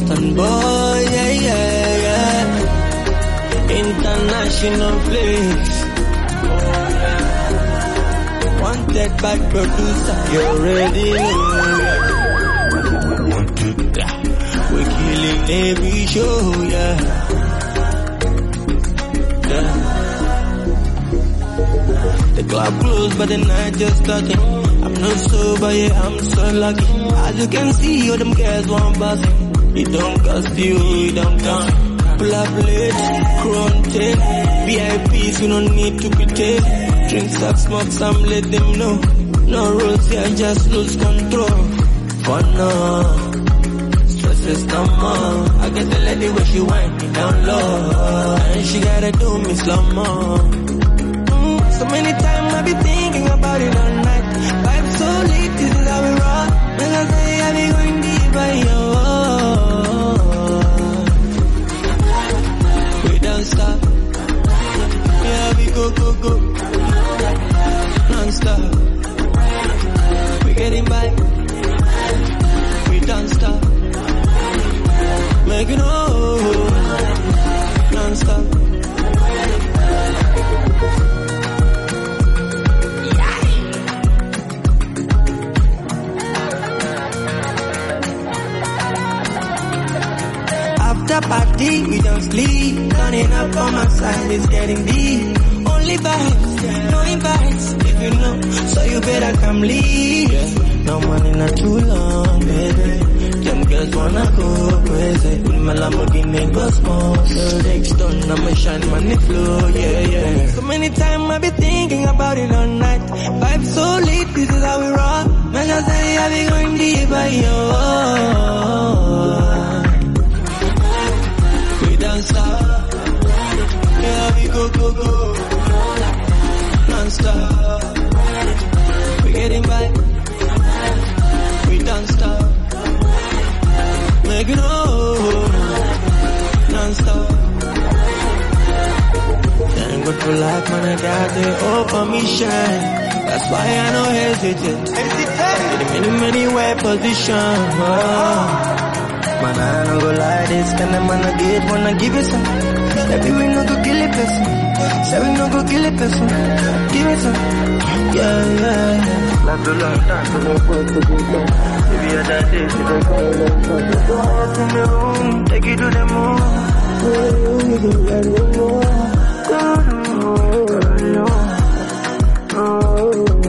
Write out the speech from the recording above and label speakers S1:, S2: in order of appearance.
S1: Boston boy, yeah. International flex. Wanted by producer, you already know. We're killing every show, yeah. The club closed, but the night just starting. I'm not sober, yeah, I'm so lucky. As you can see, all them girls want buzzing. It don't cost you, it don't count. Pull up late, crown 10. VIPs, you don't need to pretend. Drink, suck, smoke some, let them know. No rules here, just lose control. For now, stress is no more. I get the lady where she wind me down low. And she gotta do me slow mo. So many times I be thinking about it all night. Vibe so late, this is how we rock. When I say I be going deep by your we don't stop. Yeah, we go non-stop. We getting by. We don't stop. Making non-stop. After party, we don't sleep. Turning up on my side, it's getting deep. Only vibes, no invites. If you know, so you better come leave. No money not too long, baby. Them girls wanna go crazy. With my Lamborghini go smoke. The next done, I'ma shine money flow, yeah. So many times I be thinking about it all night. Vibe so lit, this is how we rock. Man, I say I be going deep by don't stop. Yeah, we go non-stop. We getting by. We don't stop. Make it non-stop. Thank God for life, man, I got the open mission. That's why I no hesitate. Many way position. Man, I no go like this, can the man I get, wanna give it some. Maybe we no go kill a person. Say we no go kill a person. Give it some. Yeah. Love the long time, so don't put the good time. If you had that day, you don't call it long time. Go out in the room, take you to the moon. You can let me know.